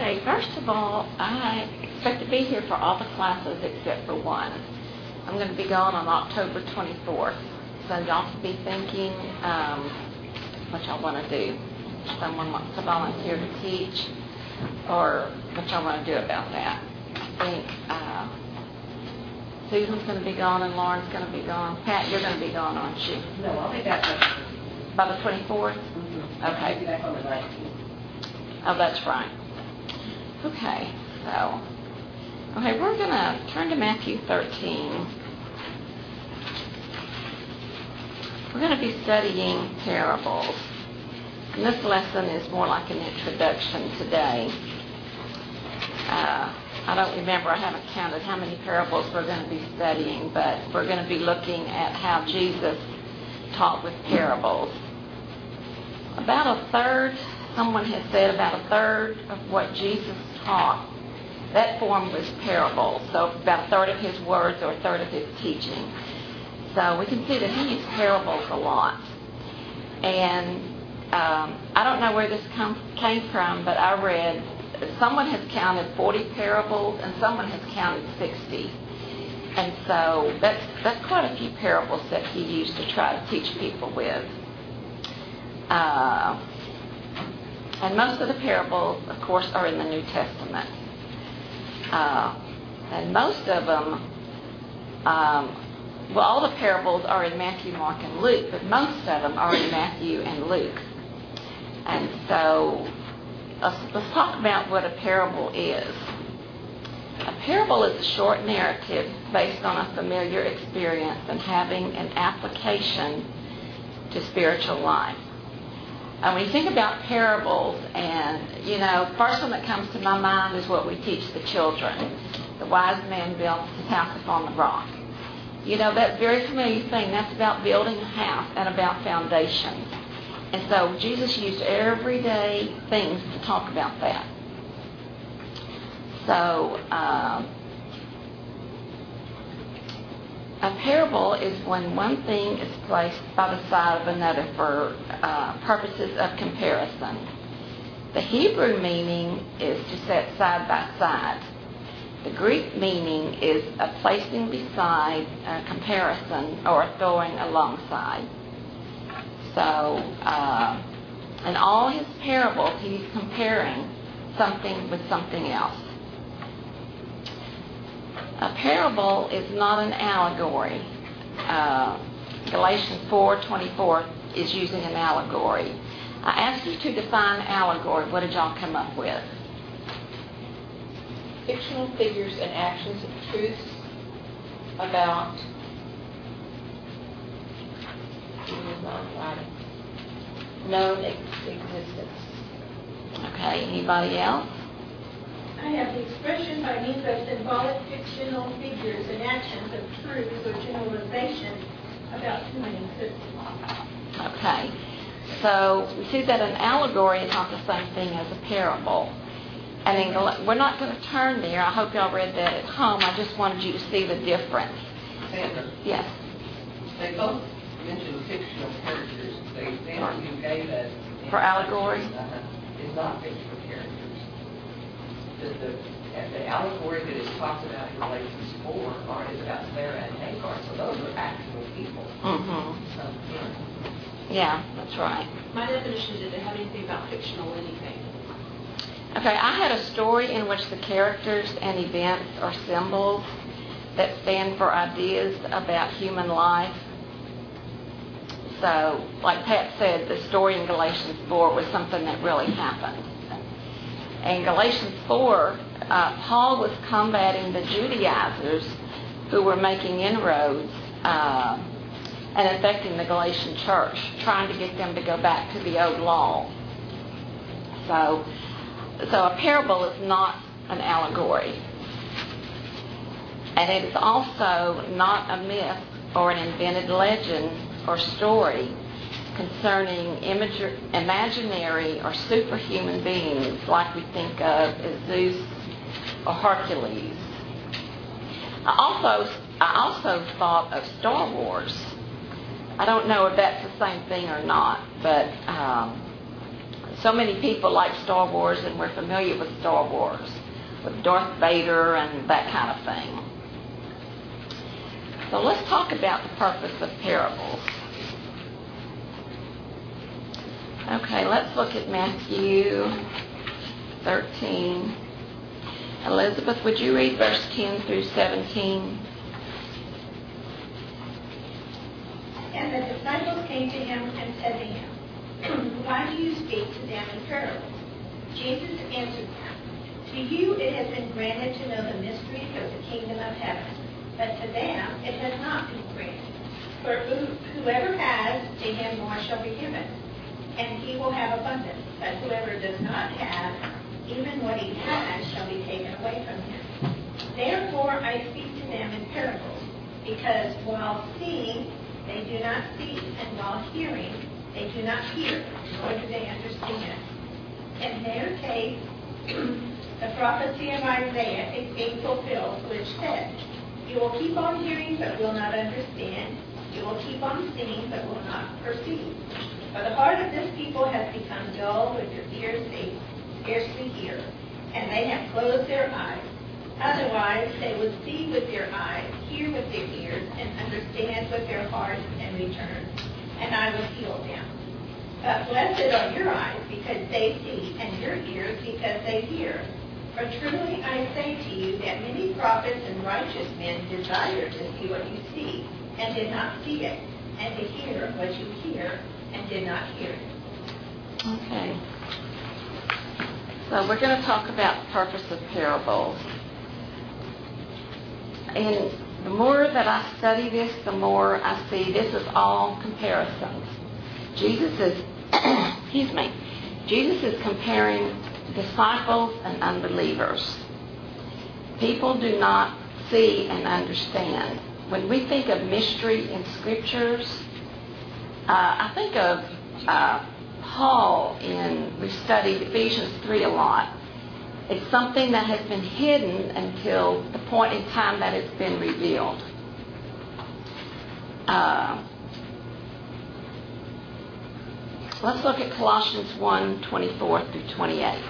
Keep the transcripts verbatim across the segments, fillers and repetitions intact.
Okay, first of all, I expect to be here for all the classes except for one. I'm going to be gone on October twenty-fourth. So y'all should be thinking um, what y'all want to do. If someone wants to volunteer to teach, or what y'all want to do about that. I think uh, Susan's going to be gone and Lauren's going to be gone. Pat, you're going to be gone, aren't you? No, I'll be back by the twenty-fourth? Mm-hmm. Okay. I'll be back on the nineteenth. Oh, that's right. Okay, so, okay, we're going to turn to Matthew thirteen. We're going to be studying parables. And this lesson is more like an introduction today. Uh, I don't remember, I haven't counted how many parables we're going to be studying, but we're going to be looking at how Jesus taught with parables. About a third, someone has said about a third of what Jesus taught, that form was parables. So about a third of his words or a third of his teaching. So we can see that he used parables a lot. And um, I don't know where this come, came from, but I read someone has counted forty parables and someone has counted sixty. And so that's, that's quite a few parables that he used to try to teach people with. Uh, and most of the parables, of course, are in the New Testament. Uh, and most of them, um, well, all the parables are in Matthew, Mark, and Luke, but most of them are in Matthew and Luke. And so let's, let's talk about what a parable is. A parable is a short narrative based on a familiar experience and having an application to spiritual life. And when you think about parables, and, you know, first one that comes to my mind is what we teach the children. The wise man built his house upon the rock. You know, that very familiar thing, that's about building a house and about foundations. And so Jesus used everyday things to talk about that. So, uh, a parable is when one thing is placed by the side of another for uh, purposes of comparison. The Hebrew meaning is to set side by side. The Greek meaning is a placing beside, a comparison, or a throwing alongside. So, uh, in all his parables, he's comparing something with something else. A parable is not an allegory. Uh, Galatians four twenty-four is using an allegory. I asked you to define allegory. What did y'all come up with? Fictional figures and actions of truths about known existence. Okay, anybody else? I have the expression by means of symbolic fictional figures and actions of truths or generalizations about human existence. Okay, so we see that an allegory is not the same thing as a parable. And in Gal- we're not going to turn there. I hope y'all read that at home. I just wanted you to see the difference. Sandra, Yes. they both mentioned fictional characters. The example you gave us For allegory? uh, is not fictional characters. The, the, the allegory that is talked about in Galatians four are, is about Sarah and Hagar, so those are actual people. Mm-hmm. So, yeah. Yeah, that's right. My definition didn't have anything about fictional anything. Okay, I had a story in which the characters and events are symbols that stand for ideas about human life. So, like Pat said, the story in Galatians four was something that really happened. In Galatians four, uh, Paul was combating the Judaizers who were making inroads uh, and affecting the Galatian church, trying to get them to go back to the old law. So, so a parable is not an allegory. And it is also not a myth or an invented legend or story concerning imag- imaginary or superhuman beings like we think of as Zeus or Hercules. I also, I also thought of Star Wars. I don't know if that's the same thing or not, but um, so many people like Star Wars, and we're familiar with Star Wars, with Darth Vader and that kind of thing. So let's talk about the purpose of parables. Okay, let's look at Matthew thirteen. Elizabeth, would you read verse ten through seventeen? And the disciples came to him and said to him, Why do you speak to them in parables? Jesus answered them, To you it has been granted to know the mysteries of the kingdom of heaven, but to them it has not been granted. For who- whoever has, to him more shall be given, and he will have abundance. But whoever does not have, even what he has shall be taken away from him. Therefore I speak to them in parables, because while seeing they do not see, and while hearing they do not hear, nor do they understand. In their case, the prophecy of Isaiah is being fulfilled, which said, You will keep on hearing, but will not understand. You will keep on seeing, but will not perceive. For the heart of this people has become dull, with their ears they scarcely hear, and they have closed their eyes. Otherwise, they would see with their eyes, hear with their ears, and understand with their hearts, and return, and I will heal them. But blessed are your eyes, because they see, and your ears, because they hear. For truly I say to you that many prophets and righteous men desired to see what you see, and did not see it, and to hear what you hear, and did not hear it. Okay. So we're going to talk about the purpose of parables. And the more that I study this, the more I see this is all comparisons. Jesus is, excuse me, Jesus is comparing disciples and unbelievers. People do not see and understand. When we think of mystery in scriptures, uh, I think of uh, Paul in, we studied Ephesians three a lot. It's something that has been hidden until the point in time that it's been revealed. Uh, let's look at Colossians one, twenty-four through twenty-eight.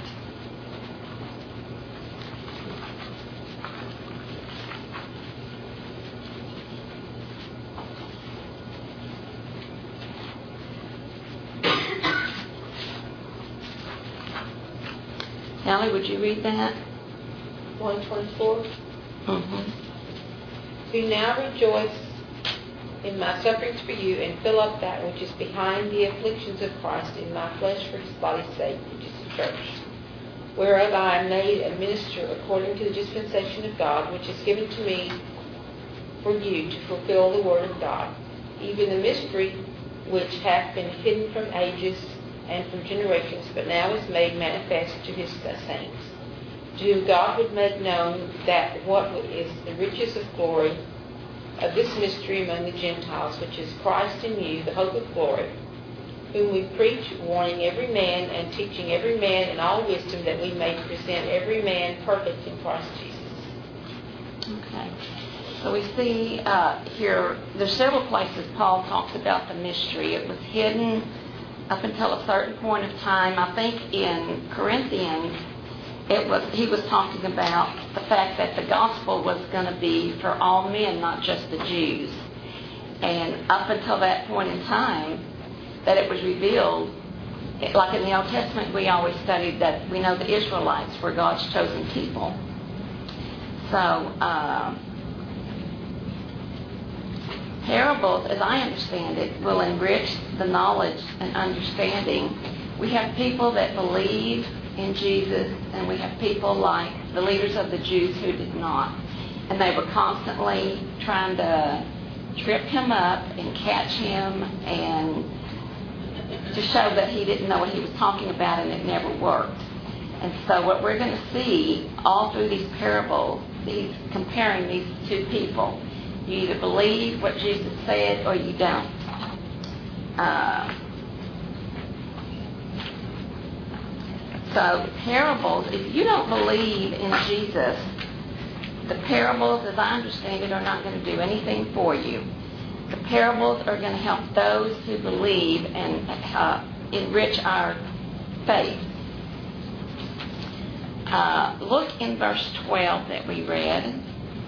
Allie, would you read that? one twenty-four. Mm-hmm. Do now rejoice in my sufferings for you, and fill up that which is behind the afflictions of Christ in my flesh for his body's sake, which is the church, whereof I am made a minister according to the dispensation of God, which is given to me for you to fulfill the word of God, even the mystery which hath been hidden from ages and from generations, but now is made manifest to his saints. To whom God would make known that what is the riches of glory of this mystery among the Gentiles, which is Christ in you, the hope of glory, whom we preach, warning every man and teaching every man in all wisdom, that we may present every man perfect in Christ Jesus. Okay. So we see uh, here, there's several places Paul talks about the mystery. It was hidden up until a certain point of time. I think in Corinthians, it was he was talking about the fact that the gospel was going to be for all men, not just the Jews. And up until that point in time, that it was revealed, it, like in the Old Testament, we always studied that we know the Israelites were God's chosen people. So, uh, parables, as I understand it, will enrich the knowledge and understanding. We have people that believe in Jesus, and we have people like the leaders of the Jews who did not. And they were constantly trying to trip him up and catch him and to show that he didn't know what he was talking about, and it never worked. And so what we're going to see all through these parables, he's comparing these two people. You either believe what Jesus said or you don't. Uh, so parables, if you don't believe in Jesus, the parables, as I understand it, are not going to do anything for you. The parables are going to help those who believe and uh, enrich our faith. Uh, look in verse twelve that we read.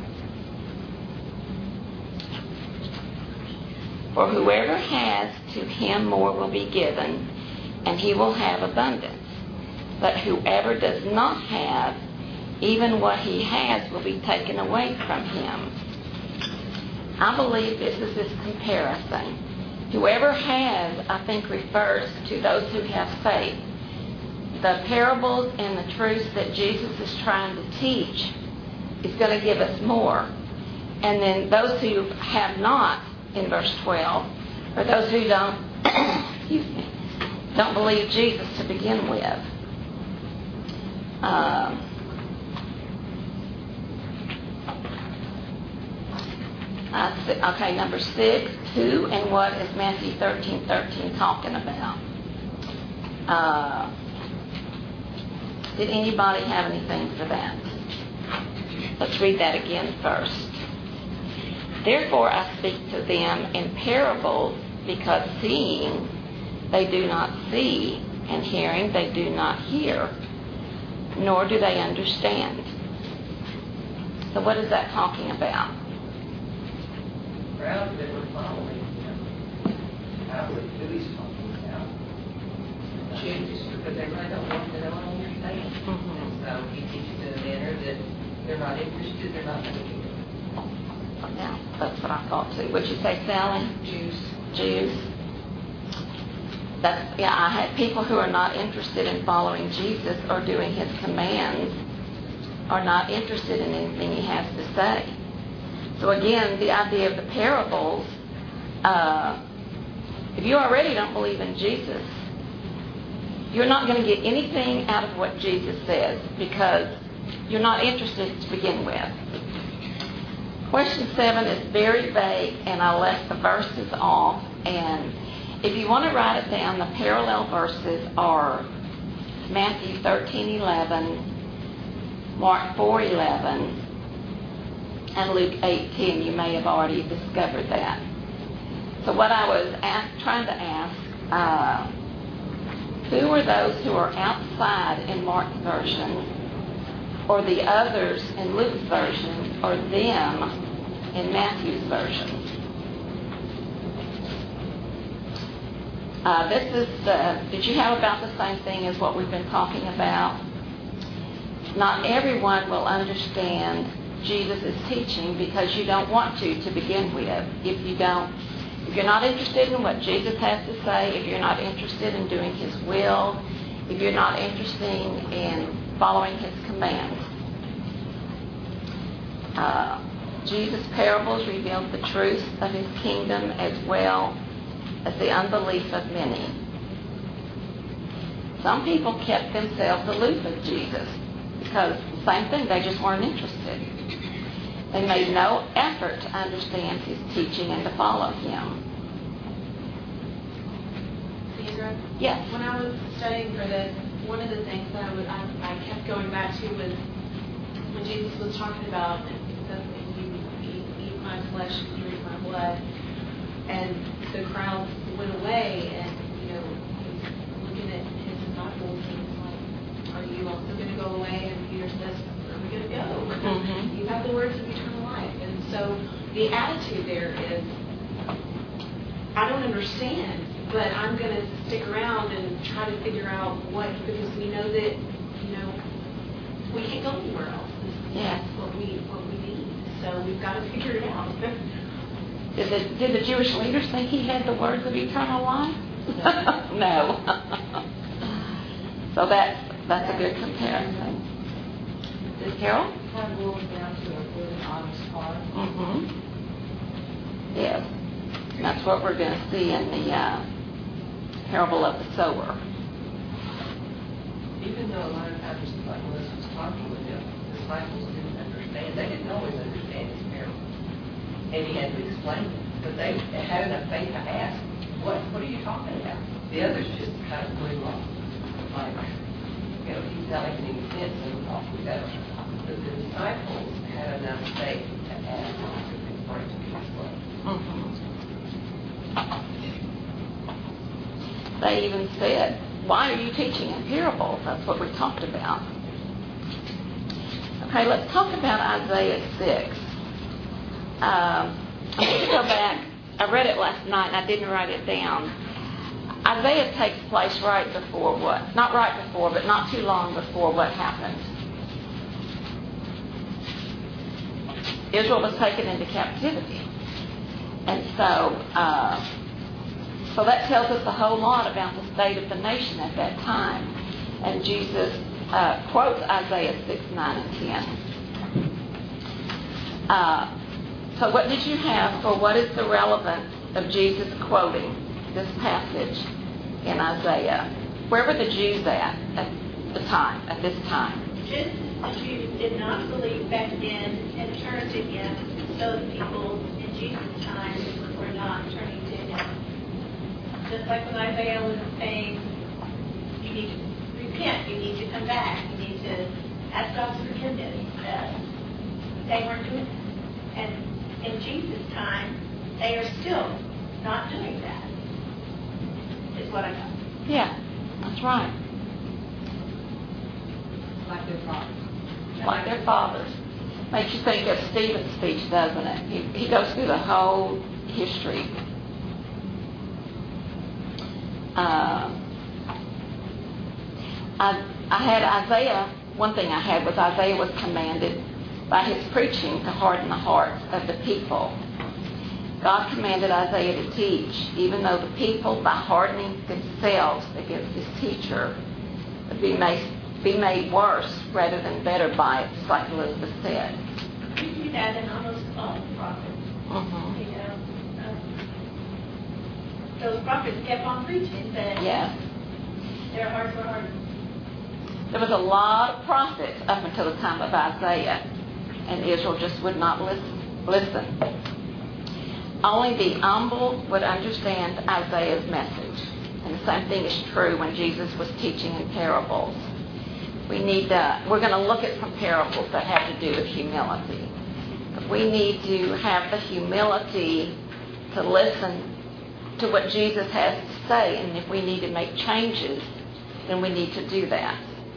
For whoever has, to him more will be given, and he will have abundance. But whoever does not have, even what he has will be taken away from him. I believe this is this comparison. Whoever has, I think, refers to those who have faith. The parables and the truths that Jesus is trying to teach is going to give us more. And then those who have not, in verse twelve, or those who don't, excuse me, don't believe Jesus to begin with. Um, I see, okay, number six, who and what is Matthew thirteen thirteen talking about? Uh, did anybody have anything for that? Let's read that again first. Therefore I speak to them in parables, because seeing they do not see, and hearing they do not hear, nor do they understand. So what is that talking about? Crowds that were following him. How would who he's talking about? Jews, because they really don't want to know and understand. Mm-hmm. And so he teaches in a manner that they're not interested, they're not looking. Yeah, that's what I thought too. What'd you say, Sally? Jews. Jews. That's, yeah, I had people who are not interested in following Jesus or doing his commands, are not interested in anything he has to say. So again, the idea of the parables, uh, if you already don't believe in Jesus, you're not going to get anything out of what Jesus says, because you're not interested to begin with. Question seven is very vague, and I left the verses off. And if you want to write it down, the parallel verses are Matthew thirteen eleven, Mark four eleven, and Luke eighteen. You may have already discovered that. So what I was ask, trying to ask, uh, who are those who are outside in Mark's version, or the others in Luke's version, or them in Matthew's version? Uh, this is, uh, did you have about the same thing as what we've been talking about? Not everyone will understand Jesus' teaching because you don't want to to begin with. If you don't, if you're not interested in what Jesus has to say, if you're not interested in doing his will, if you're not interested in following his commands. Uh, Jesus' parables revealed the truth of his kingdom as well as the unbelief of many. Some people kept themselves aloof of Jesus because, same thing, they just weren't interested. They made no effort to understand his teaching and to follow him. Sandra? Yes. When I was studying for this, one of the things that I, would, I, I kept going back to was when Jesus was talking about, it says, you eat, eat my flesh, you drink my blood, and the crowds went away, and, you know, he was looking at his disciples, and he was like, are you also going to go away? And Peter says, where are we going to go? Mm-hmm. You have the words of eternal life. And so the attitude there is, I don't understand, but I'm going to stick around and try to figure out what, because we know that, you know, we can't go anywhere else. This is Yeah. what we what we need. So we've got to figure it out. Did the, did the Jewish leaders think he had the words of eternal life? No. So that's, that's a good comparison. Carol? Kind of boils down to a good, honest heart. Mm-hmm. Yes. And that's what we're going to see in the uh, parable of the sower. Even though a lot of times, like when this was talking with them, the disciples didn't understand. They didn't always understand his parable. And he had to explain it. But they had enough faith to ask, what, what are you talking about? The others just kind of blew off. Like, you know, he's not making any sense, and off we go. But the disciples had enough faith to ask for it to be explained. Mm-hmm. They even said, why are you teaching in parables? That's what we talked about. Okay, let's talk about Isaiah six. Um, I'm going to go back. I read it last night and I didn't write it down. Isaiah takes place right before what? Not right before, but not too long before what happened. Israel was taken into captivity. And so, uh, so that tells us a whole lot about the state of the nation at that time. And Jesus uh, quotes Isaiah six, nine, and ten. Uh, so what did you have for what is the relevance of Jesus quoting this passage in Isaiah? Where were the Jews at at the time, at this time? Just the Jews did not believe back then and turned to him, so the people in Jesus' time were not turning to him. Just like when Isaiah was saying, you need to repent, you need to come back, you need to ask God's forgiveness. Uh, they weren't doing that. And in Jesus' time, they are still not doing that, is what I got. Yeah, that's right. Like their fathers. Like their fathers. Makes you think of Stephen's speech, doesn't it? He, he goes through the whole history. Uh, I, I had Isaiah, one thing I had was Isaiah was commanded by his preaching to harden the hearts of the people. God commanded Isaiah to teach, even though the people, by hardening themselves against his teacher, would be made, be made worse rather than better by it, just like Elizabeth said. We see that in almost all the prophets. Mm-hmm. You know, uh, those prophets kept on preaching, but Yes. their hearts were hardened. There was a lot of prophets up until the time of Isaiah, and Israel just would not listen. listen. Only the humble would understand Isaiah's message. And the same thing is true when Jesus was teaching in parables. We need to, we're going to look at some parables that have to do with humility. But we need to have the humility to listen to what Jesus has to say, and if we need to make changes, then we need to do that.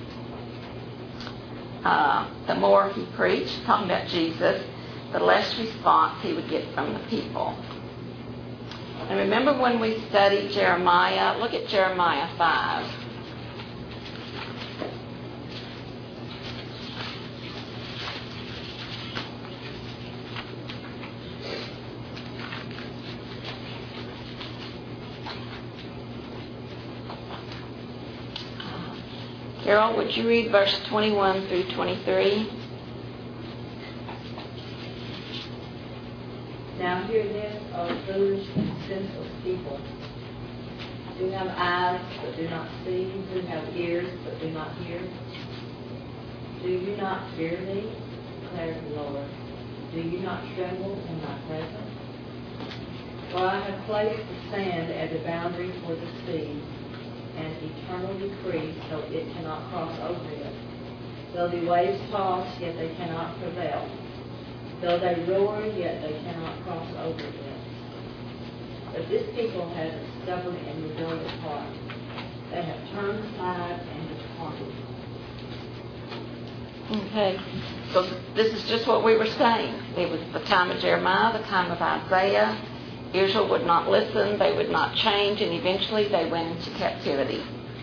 Uh, the more he preached, talking about Jesus, the less response he would get from the people. And remember when we studied Jeremiah? Look at Jeremiah five. Carol, would you read verse twenty-one through twenty-three? Now hear this, O foolish and senseless people. Do have eyes, but do not see. Do have ears, but do not hear. Do you not fear me, declares the Lord? Do you not tremble in my presence? For I have placed the sand as a boundary for the sea, an eternal decree, so it cannot cross over it. Though the waves toss, yet they cannot prevail. Though they roar, yet they cannot cross over it. But this people has a stubborn and rebellious heart. They have turned aside and departed. Okay, so this is just what we were saying. It was the time of Jeremiah, the time of Isaiah. Israel would not listen, they would not change, and eventually they went into captivity.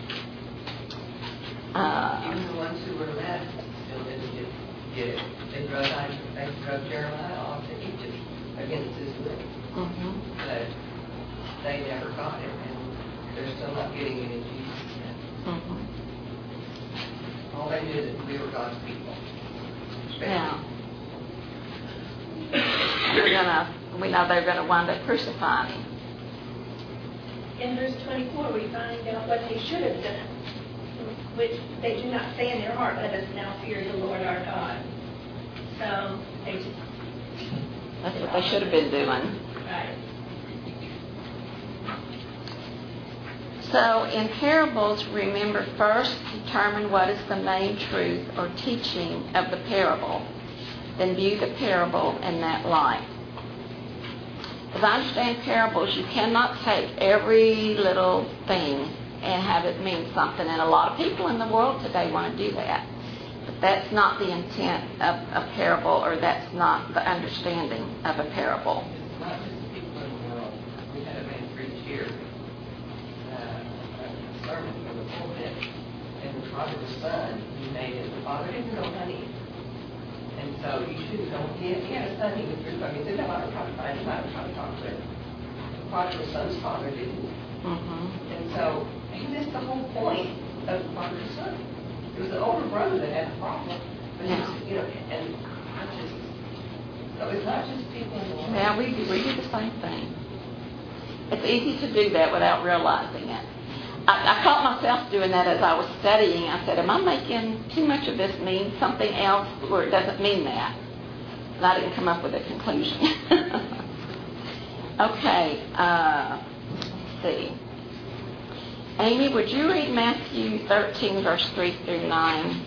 Uh, Even the ones who were left still didn't get, get it. They drove, they drove Jeremiah off to Egypt against his will. mm-hmm. But they never got it, and they're still not getting it in Jesus' name. Mm-hmm. All they knew is that we were God's people. Yeah. They're gonna, we know they're going to wind up crucifying him. In verse twenty-four, we find out what they should have done, which they do not say in their heart, let us now fear the Lord our God. So they just... That's what they should have been doing. Right. So in parables, remember first determine what is the main truth or teaching of the parable. Then view the parable in that light. As I understand parables, you cannot take every little thing and have it mean something. And a lot of people in the world today want to do that. But that's not the intent of a parable, or that's not the understanding of a parable. It's not just people in the world. We had a man preach here, uh, a sermon from the pulpit, and the prodigal son, he made it, the father didn't know money. And so you shouldn't know, he had, he had a son, he was through, I mean, didn't know how to try to find him, how to try to talk to him. The prodigal son's father didn't. Mm-hmm. And so he missed the whole point of the prodigal son. It was the older brother that had the problem. But he was, you know, and I just, so it's not just people in the world. Yeah, we do, we do the same thing. It's easy to do that without realizing it. I, I caught myself doing that as I was studying. I said, am I making too much of this mean something else where it doesn't mean that? And I didn't come up with a conclusion. Okay, uh, let's see. Amy, would you read Matthew thirteen, verse three through nine?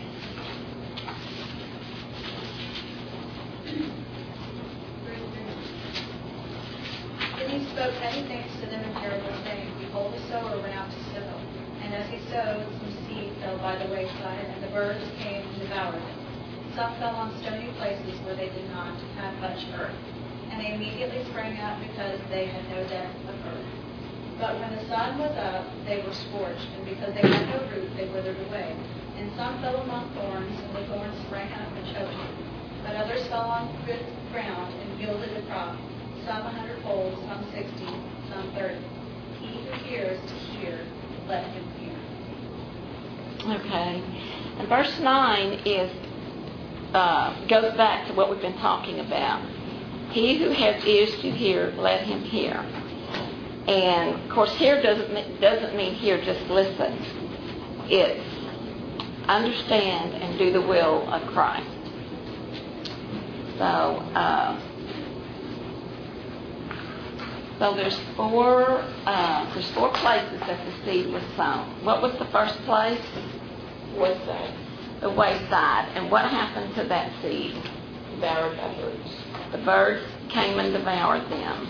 Then he spoke many things to them in parables, saying, Behold, the sower went out to sow. And as he sowed, some seed fell by the wayside, and the birds came and devoured it. Some fell on stony places where they did not have much earth. And they immediately sprang up because they had no depth of earth. But when the sun was up, they were scorched, and because they had no root, they withered away. And some fell among thorns, and the thorns sprang up and choked them. But others fell on good ground and yielded a crop, some a hundredfold, some sixty, some thirty. He who hears to hear, let him hear. Okay. And verse nine is uh, goes back to what we've been talking about. He who has ears to hear, let him hear. And of course, hear doesn't doesn't mean hear, just listen. It's understand and do the will of Christ. So, uh, so there's four uh, there's four places that the seed was sown. What was the first place? Wayside. The wayside. And what happened to that seed? Devoured by birds. The birds came and devoured them.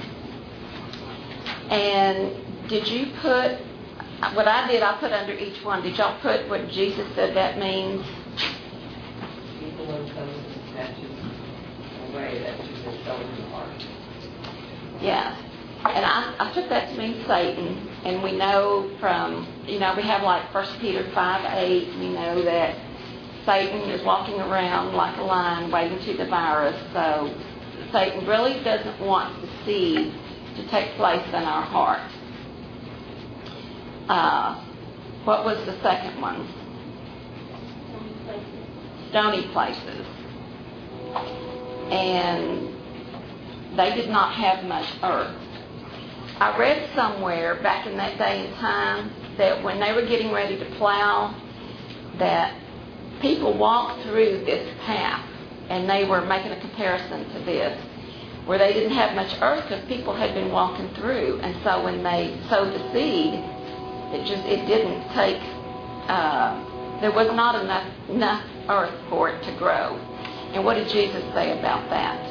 And did you put, what I did, I put under each one, did y'all put what Jesus said that means? People when comes and snatches away that which is sown in the heart. Yes. And I, I took that to mean Satan. And we know from, you know, we have like First Peter five eight, we know that Satan is walking around like a lion waiting to devour us. So Satan really doesn't want the seed to take place in our heart. Uh, what was the second one? Stony places. And they did not have much earth. I read somewhere back in that day and time that when they were getting ready to plow, that people walked through this path, and they were making a comparison to this, where they didn't have much earth because people had been walking through, and so when they sowed the seed, it just it didn't take. Uh, there was not enough enough earth for it to grow. And what did Jesus say about that?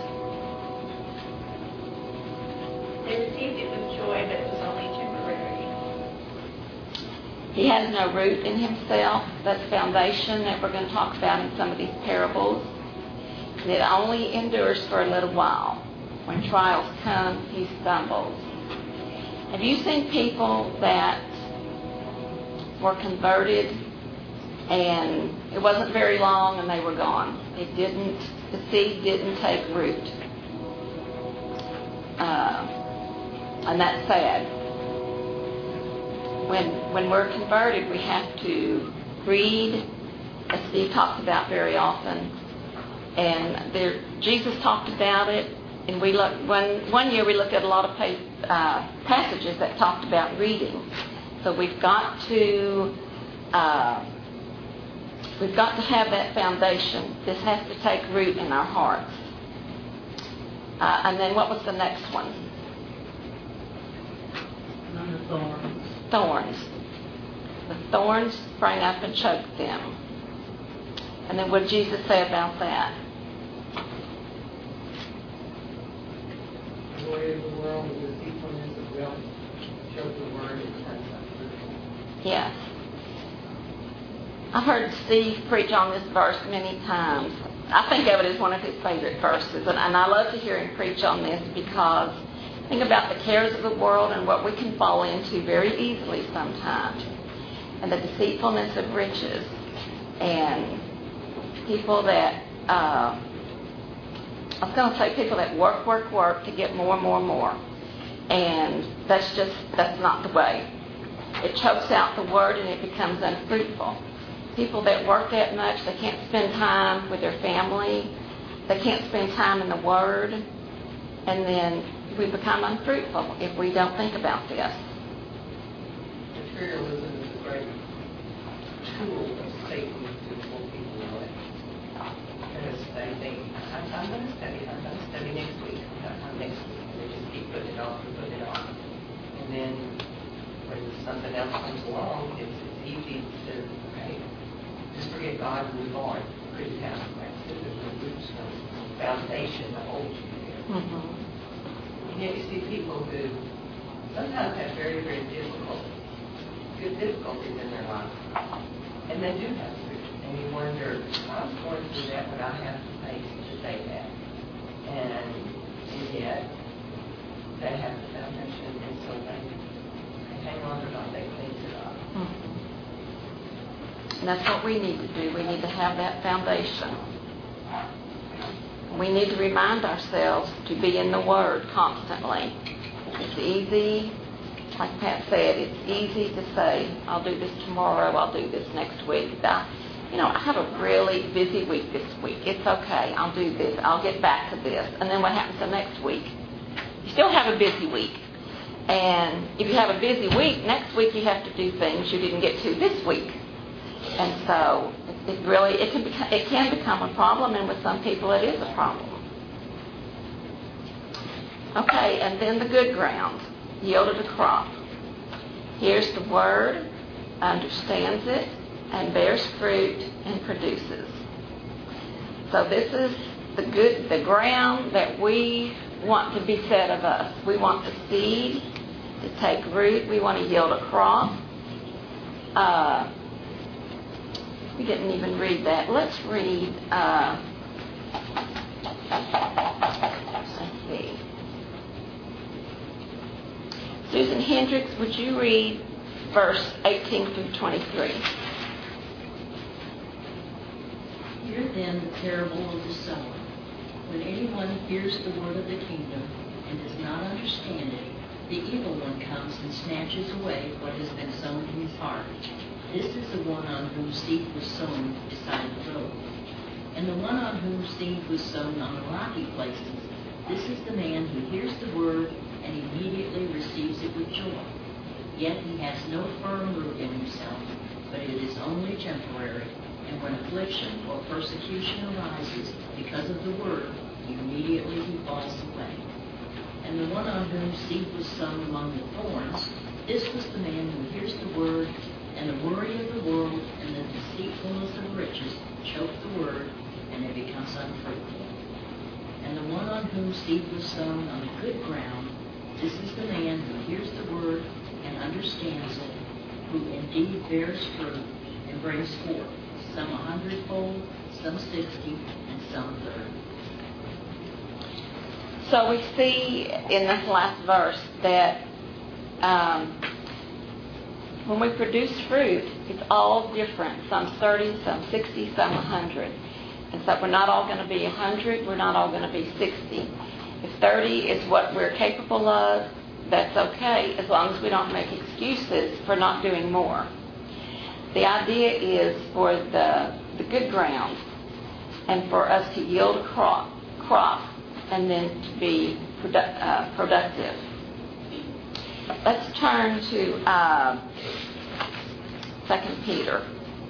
They received it with joy, but it was only temporary. He has no root in himself. That's foundation that we're going to talk about in some of these parables. And it only endures for a little while. When trials come, he stumbles. Have you seen people that were converted and it wasn't very long and they were gone? It didn't, the seed didn't take root. Uh, and that's sad. When when we're converted, we have to read, as Steve talks about very often. And there, Jesus talked about it. And we look one one year we looked at a lot of pa- uh, passages that talked about reading. So we've got to uh, we've got to have that foundation. This has to take root in our hearts. Uh, and then what was the next one? Under thorns. Thorns. The thorns sprang up and choked them. And then what did Jesus say about that? The way of the world, the deceitfulness of wealth, choke the word and turns up fruit. Yes. I've heard Steve preach on this verse many times. I think of it as one of his favorite verses, and, and I love to hear him preach on this because think about the cares of the world and what we can fall into very easily sometimes, and the deceitfulness of riches, and people that, uh, I was going to say people that work, work, work to get more and more and more. And that's just, that's not the way. It chokes out the word and it becomes unfruitful. People that work that much, they can't spend time with their family. They can't spend time in the word. And then we become unfruitful if we don't think about this. Materialism is a great tool of Satan to pull people away. Because they think, I'm, I'm going to study, I'm going to study next week, I'm going to come next week. And they just keep putting it off and putting it off. And then when something else comes along, it's, it's easy to, okay, just forget God and move on. Pretty fast. There's no roots, no foundation to hold you there. Mm-hmm. And yet you see people who sometimes have very, very difficult, good difficulties in their life. And they do have fruit. And you wonder, I was going through that, but I have the faith to say that. And, and yet, they have the foundation, and so they, they hang on to God, they cling to God. Mm-hmm. And that's what we need to do. We need to have that foundation. We need to remind ourselves to be in the Word constantly. It's easy, like Pat said, it's easy to say, I'll do this tomorrow, I'll do this next week. I, you know, I have a really busy week this week. It's okay, I'll do this, I'll get back to this. And then what happens the next week? You still have a busy week. And if you have a busy week, next week you have to do things you didn't get to this week. And so it, it really, it can, become, it can become a problem, and with some people it is a problem. Okay, and then the good ground yielded a crop. Here's the word, understands it, and bears fruit and produces. So this is the good, the ground that we want to be said of us. We want the seed to take root. We want to yield a crop. Uh, we didn't even read that. Let's read, uh, let's see. Susan Hendricks, would you read verse eighteen through twenty-three? Hear then the parable of the sower. When anyone hears the word of the kingdom and does not understand it, the evil one comes and snatches away what has been sown in his heart. This is the one on whom seed was sown beside the road. And the one on whom seed was sown on the rocky places, this is the man who hears the word and immediately receives it with joy. Yet he has no firm root in himself, but it is only temporary. And when affliction or persecution arises because of the word, immediately he falls away. And the one on whom seed was sown among the thorns, this was the man who hears the word, and the worry of the world and the deceitfulness of riches choke the word, and it becomes unfruitful. And the one on whom seed was sown on the good ground, this is the man who hears the word and understands it, who indeed bears fruit and brings forth, some a hundredfold, some sixty, and some thirty. So we see in this last verse that um, when we produce fruit, it's all different. Some thirty, some sixty, some one hundred. And so we're not all going to be one hundred, we're not all going to be sixty. If thirty is what we're capable of, that's okay, as long as we don't make excuses for not doing more. The idea is for the, the good ground and for us to yield a crop, crop and then to be produ- uh, productive. Let's turn to uh, Second Peter.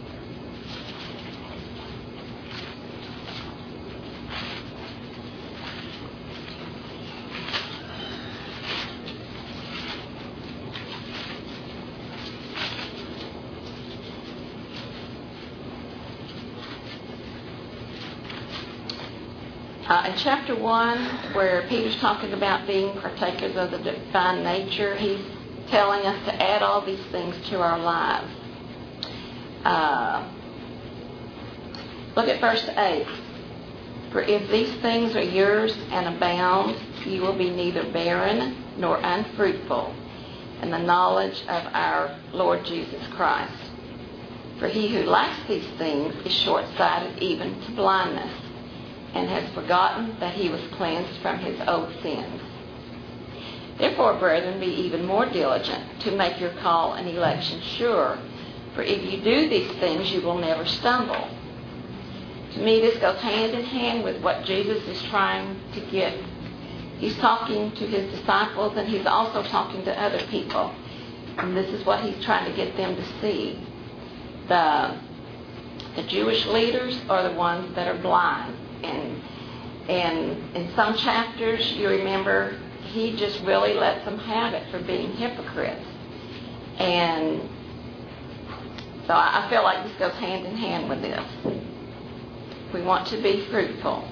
Uh, in chapter one, where Peter's talking about being partakers of the divine nature, he's telling us to add all these things to our lives. Uh, look at verse eight. For if these things are yours and abound, you will be neither barren nor unfruitful in the knowledge of our Lord Jesus Christ. For he who lacks these things is short-sighted even to blindness, and has forgotten that he was cleansed from his old sins. Therefore, brethren, be even more diligent to make your call and election sure. For if you do these things, you will never stumble. To me, this goes hand in hand with what Jesus is trying to get. He's talking to his disciples, and he's also talking to other people. And this is what he's trying to get them to see. The, the Jewish leaders are the ones that are blind. And, and in some chapters, you remember, he just really lets them have it for being hypocrites. And so I feel like this goes hand in hand with this. We want to be fruitful.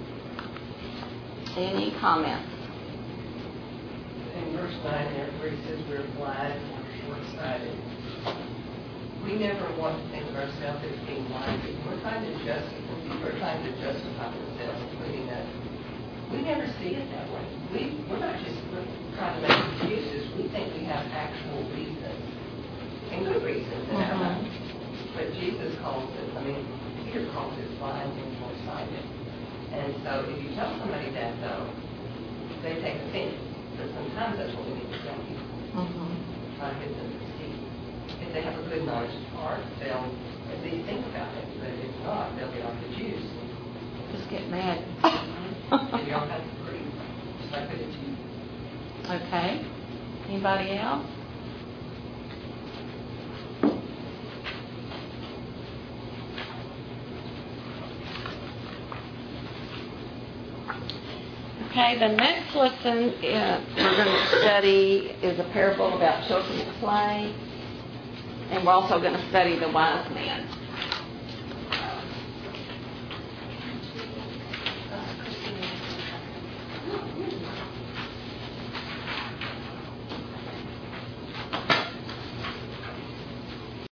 Any comments? In verse nine there, where he says we're blind and we're short-sighted, we never want to think of ourselves as being blind. We're trying to justify, we're trying to justify ourselves, including us. We never see it that way. We, we're not just we're trying to make excuses. We think we have actual reasons, and good reasons in our Mm-hmm. lives. But Jesus calls it, I mean, Peter calls it blind and short-sighted. And so if you tell somebody that, though, they take offense. But sometimes that's what we need to tell people. Mm-hmm. Try to get them to see. If they have a good knowledge of heart, they'll at least think about it. But if not, they'll get off the juice. Just get mad. And you don't have to agree. Just like it is you. Okay. Anybody else? Okay, the next lesson uh, we're going to study is a parable about children at play, and we're also going to study the wise man.